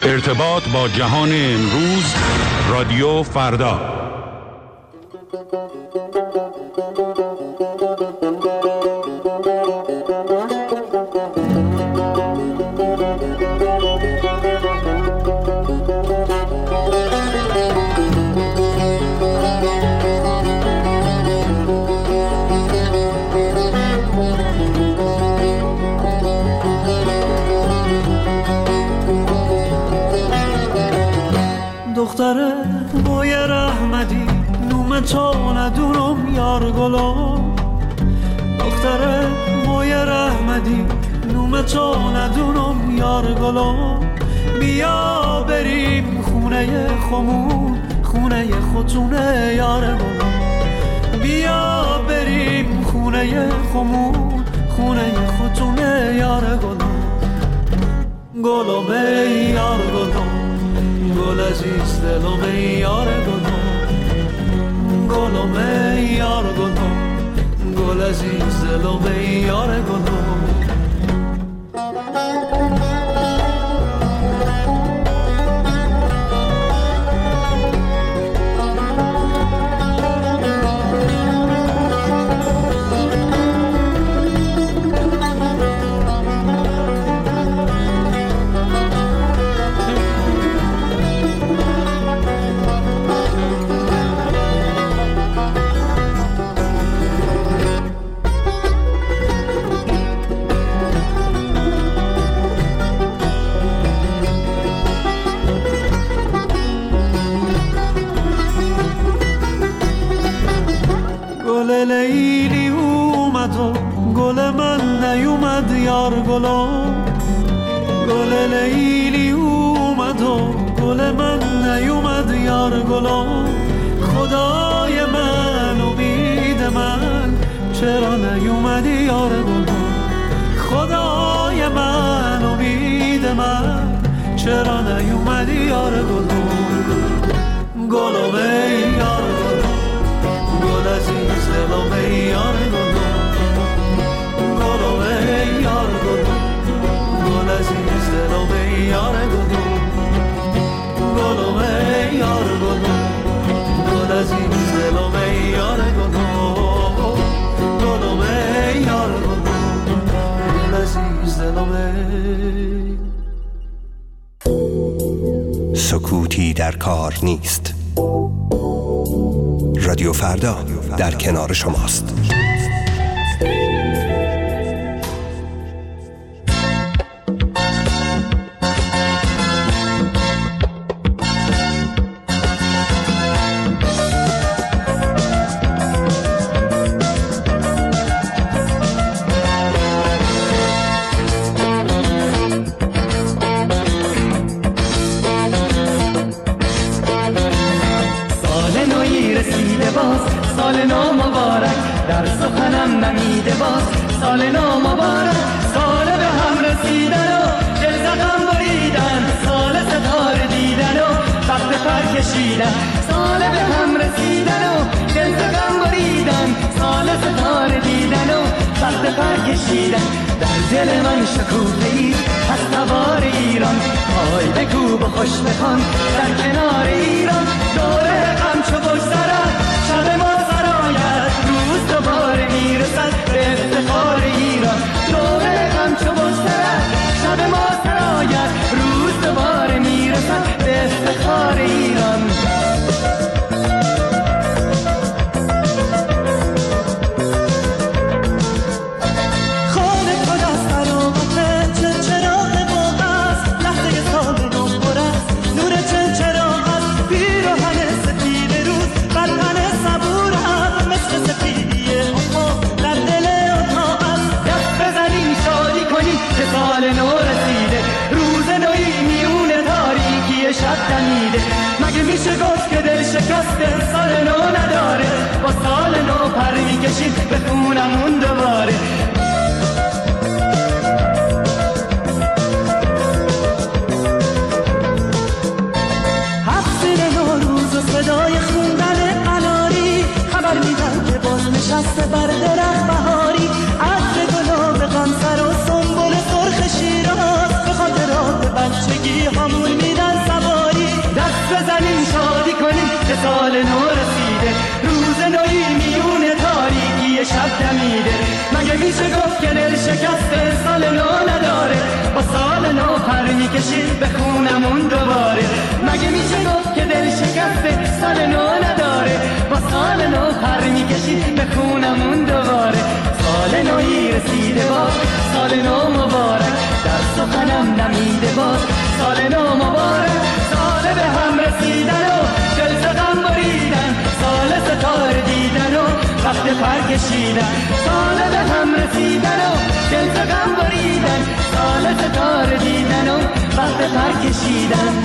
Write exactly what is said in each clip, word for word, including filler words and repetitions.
ارتباط با جهان امروز، رادیو فردا. دختره بوی رحمتی نوم تو ندونم یار گلم، دختره بوی رحمتی نوم تو ندونم یار گلم. بیا بریم خونه خمون، خونه خودتونه یار گلم. بیا بریم خونه خمون، خونه خودتونه یار گلم. گلم ای یار گلم، گل عزیز دلم ای یار گلم. گلم ای یار گلم، گل عزیز دلم ای یار گلم. لیلی اومد و گل من نیومد یار گلم. گل لیلی اومد و گل من نیومد یار گلم. خدای من امید من چرا نیومدی یار گلم. خدای من امید من چرا نیومدی یار گلم. گلم ای یار گلم، گل عزیز دلم ای یار گلم. گلم ای یار گلم، گل عزیز دلم ای یار گلم. گلم ای یار گلم، گل عزیز دلم ای یار گلم. گلم ای یار گلم، گل عزیز دلم ای. سکوتی در کار نیست. رادیو فردا در کنار شماست. سال نو مبارک، در سخنم نمیده باز. سال نو مبارک، سال به هم رسیدن و دل زخم بریدن، سال ستاره دیدن و وقت پر کشیدن. سال به هم رسیدن و دل زخم بریدن، سال ستاره دیدن و وقت پر کشیدن. در دل من شکوفه‌ای از سوار ایران، پای بکوب و خوش بخوان در کنار ایران. دوره غم چو بگذرد شب ما سرآید، روز دوباره میرسد به افتخار ایران. دوره غم چو بگذرد شب ما سرآید، روز دوباره میرسد به افتخار ایران. سال نو رسیده، روز نوی میونه تاریکی شب دمیده. مگه میشه گفت که دل شکسته سال نو نداره؟ با سال نو پر میکشیم به خونمون دوباره. هفت نوروز و صدای خوندن قناری خبر میدن که باز نشسته بر درخت بهاری. عطر گلاب غمسر و سنبل سرخ شیراز به خاطرات بچگی همون میدن. شکسته سال نو نداره، با سال نو پر میکشید به خونمون دوباره. مگه میشه گفت که دل شکسته سال نو نداره، با سال نو پر میکشید به خونمون دوباره. سال نوی رسیده باز، سال نو مبارک، در سخنم نمیده باز. سال نو مبارک، سال به هم رسیدن و دل ز غم بریدن، سال ستاره دیدن و وقت پر کشیدن. سال به هم رسیدن و دل ز غم بریدن، سال ستاره دیدن و وقت پر کشیدن.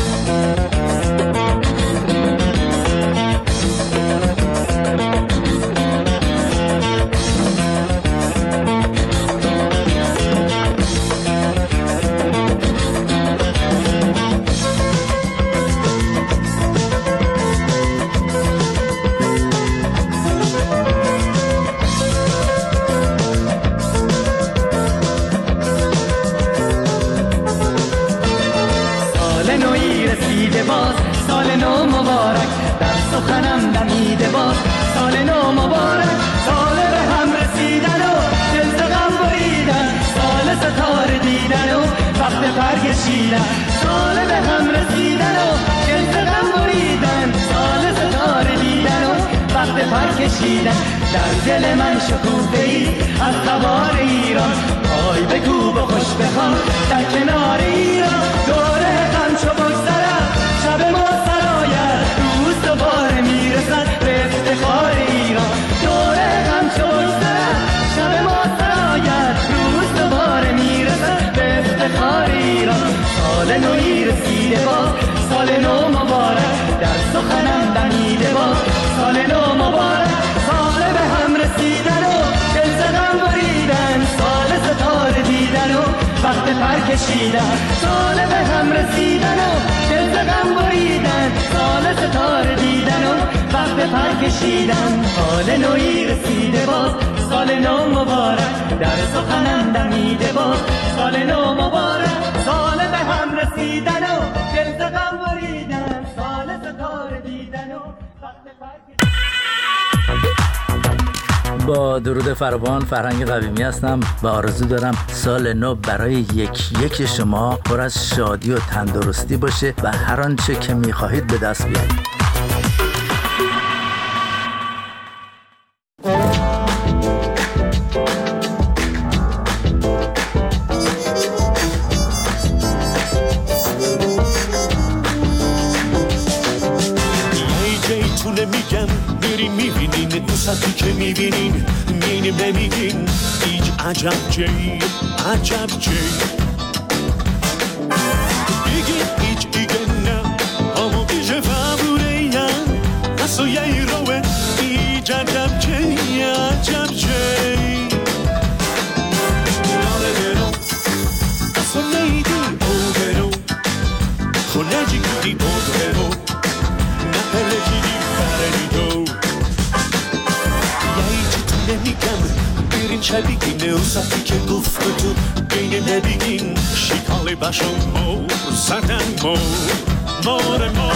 باز سال نو مبارک، در سخنم دمیده باز. سال نو مبارک، سال به هم رسیدن و دل ز غم بریدن، سال ستاره دیدن و وقت پر کشیدن. سال به هم رسیدن و دل ز غم بریدن، سال ستاره دیدن و وقت پر کشیدن. در دل من شکوفه‌ای از تبار ایران، پای بکوب و خوش بخوان در کنار ایران. دوره غم چو بگذرد شب ما سرایت، روز دوباره میرسد به افتخار ایران. دوره غم چو بگذرد شب ما سرایت، روز دوباره میرسد به افتخار ایران. سال نوی رسیده باز، سال نو مبارک، در سخنم دمیده باز. سال نو مبارک، سال به هم رسیدن و دل ز غم بریدن، سال ستاره دیدن و وقت پر کشیدن. سال به هم رسیدن و دل ز غم بریدن، سال ستاره دیدن و وقت پر کشیدن. سال نوی رسیده باز، سال نو مبارک، در سخنم دمیده باز. سال نو مبارک، سال به هم رسیدن و دل ز غم بریدن، سال ستاره دیدن و وقت پر کشیدن. با درود فراوان، فرهنگ قویمی هستم و آرزو دارم سال نو برای یک یک شما پر از شادی و تندرستی باشه و هر آنچه که می‌خواهید به دست بیارید. وسطی که میبینین مینیم نمیگین هیچ عجب جی عجب جی بگین هیچ دیگه نه اما بیشه فبوره یا اصلا یه روه هیچ عجب جی عجب جی ناره برو اصلا نیدی او برو خونه جی کدی بود برو نه پله جیدی برنی دو نمیگم بیرین چه بگین اوسطی که گفت تو بین نبیگین شیکالی باشم مو زدن مو مار ما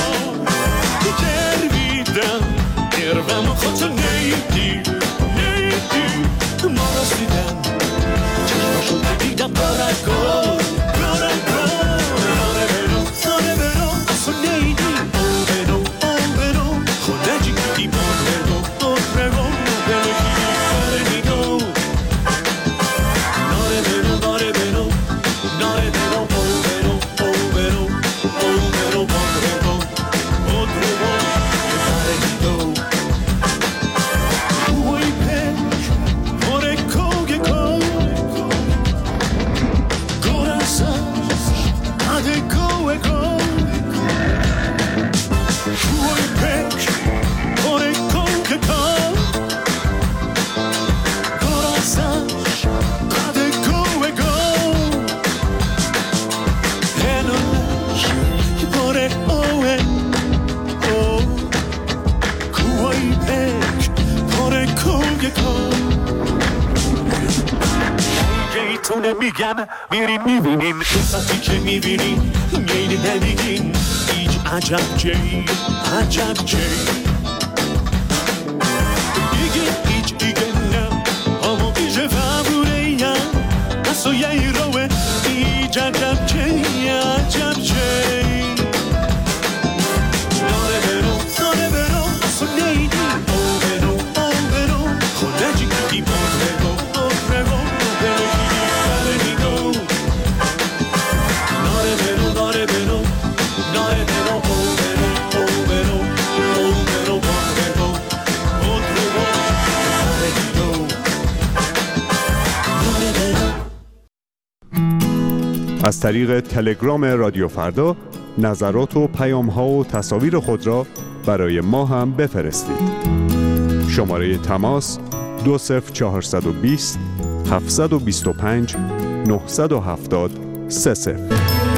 درویدم دروم خودتو نیدی نیدی ما رسیدم چشماشو دیدم برگل برگل ناره برو ناره برو اصلا نیدی او برو او برو خونه جی کدی بار برو بار برو میگم میرین میبینین وسطی که میبینین میرین نمیگین هیچ عجب جی عجب جی بگین هیچ دیگه نه اما بیشه فبوره یا سوی روه ای ججب چی عجب چی داره برو داره برو سو نیدی او برو او برو خودجی کدی باز برو او برو برو داره نیگو داره برو داره برو داره برو او برو او برو او برو باز برو او برو داره نیگو داره برو. از طریق تلگرام رادیو فردا نظرات و پیام‌ها و تصاویر خود را برای ما هم بفرستید. شماره تماس دو صفر چهارصد و بیست هفتصد و بیست و پنج نهصد و هفتاد سه صفر.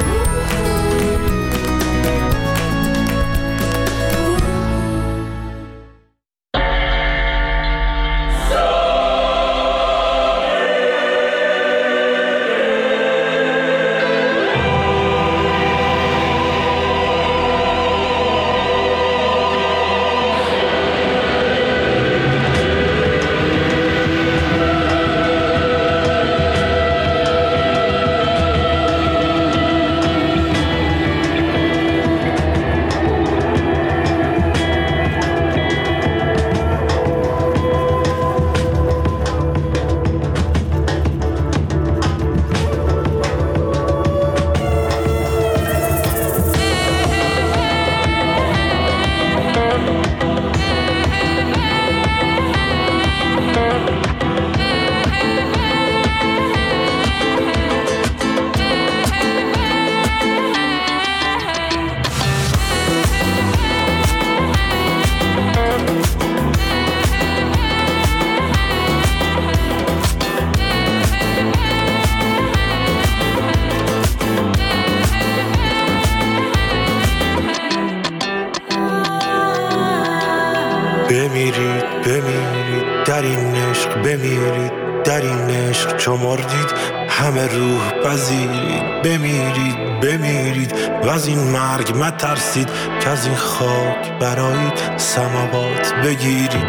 بمیرید بمیرید در این عشق، بمیرید در این عشق چو مردید همه روح پذیرید. بمیرید بمیرید و از این مرگ مترسید که از این خاک برایید سماوات بگیرید.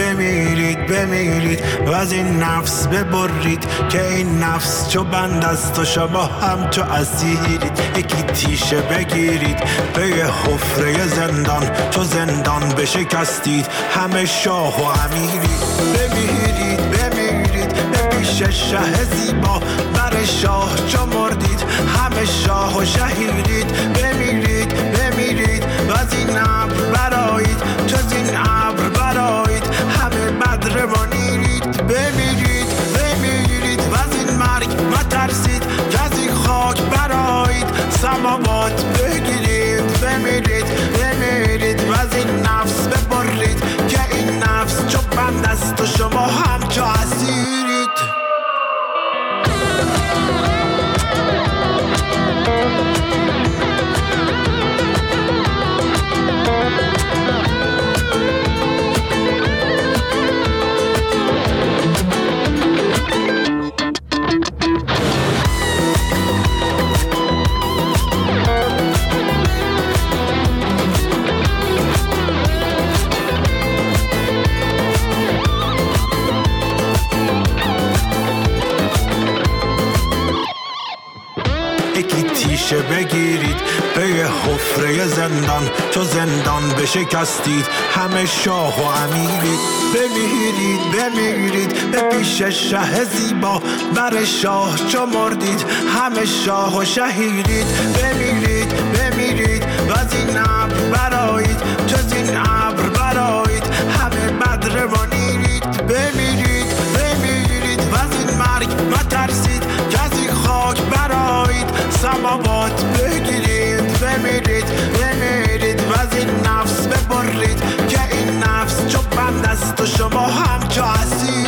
بمیرید بمیرید و از این نفس ببرید که این نفس چو بند است و شما هم چو اسیرید. یکی تیشه بگیرید به یه حفره زندان، چو زندان بشکستید همه شاه و امیرید. بمیرید بمیرید به پیش شه زیبا، بر شاه چو مردید همه شاه و شهیرید. بمیرید بمیرید و از این ابر برایید، چو از این ابر برایید همه بدر منیرید. بمیرید بمیرید و از این مرگ مترسید که از این خاک برایید سماوات بگیرید. بمیرید بمیرید و از این نفس ببرید که این نفس چو بند است و شما هم چو اسیرید. بگیرید به یه حفره زندان، چو زندان بشکستید همه شاه و امیرید. بمیرید بمیرید به پیش شه زیبا، بر شاه چو مردید همه شاه و شهیرید. بمیرید بمیرید و از این ابر برایید، چو از این ابر برایید همه بدر منیرید. بمیرید بمیرید و از این مرگ مترسید که از این خاک برایید سماوات بگیرید. بمیرید بمیرید و از این نفس ببرید که این نفس چو بند است و شما هم چو اسیر.